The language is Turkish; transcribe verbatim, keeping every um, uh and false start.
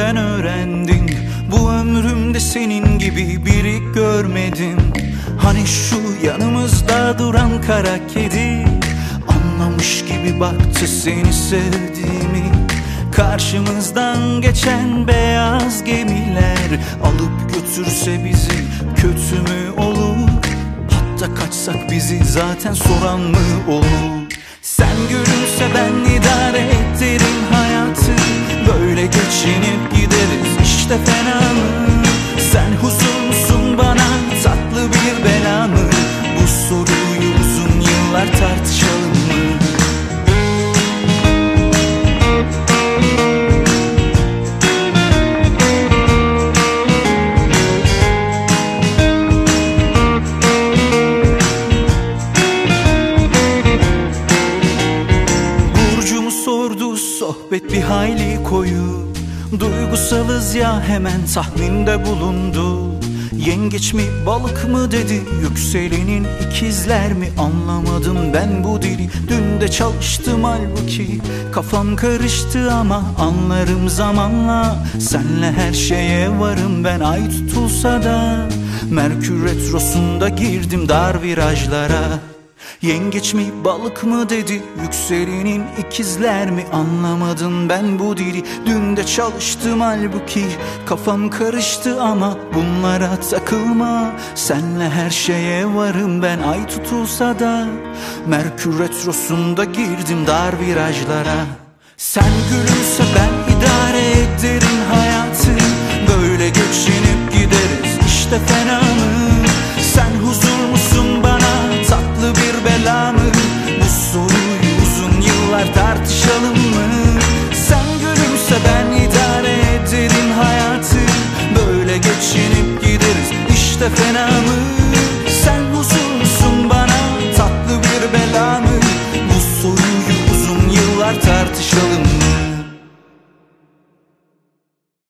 senden öğrendim. Bu ömrümde senin gibi biri görmedim. Hani şu yanımızda duran kara kedi, anlamış gibi baktı seni sevdiğimi. Karşımızdan geçen beyaz gemiler alıp götürse bizi, kötü mü olur? Hatta kaçsak bizi zaten soran mı olur? Sen gülümse ben idare ederim hayatı, böyle geçinip gideriz işte, fena mı? Sen huzur musun bana, tatlı bir bela mı? Bu soruyu uzun yıllar tartışalım mı? Burcumu sordu, sohbet bir hayli koyu. Duygusalız ya, hemen tahminde bulundu. Yengeç mi balık mı dedi, yükselenin ikizler mi? Anlamadım ben bu dili, dün de çalıştım halbuki. Kafam karıştı ama anlarım zamanla. Senle her şeye varım ben, ay tutulsa da. Merkür retrosunda girdim dar virajlara. Yengeç mi balık mı dedi, yükselenin ikizler mi? Anlamadım ben bu dili, dün de çalıştım halbuki. Kafam karıştı ama bunlara takılma. Senle her şeye varım ben, ay tutulsa da. Merkür retrosunda girdim dar virajlara. Sen gülümse ben idare ederim hayatı, böyle geçinip gideriz işte, fena mı? Sen huzur musun bana, tatlı bir bela mı? Bu soruyu uzun yıllar tartışalım mı? Sen gülümse ben idare ederim hayatı, böyle geçinip gideriz işte, fena mı?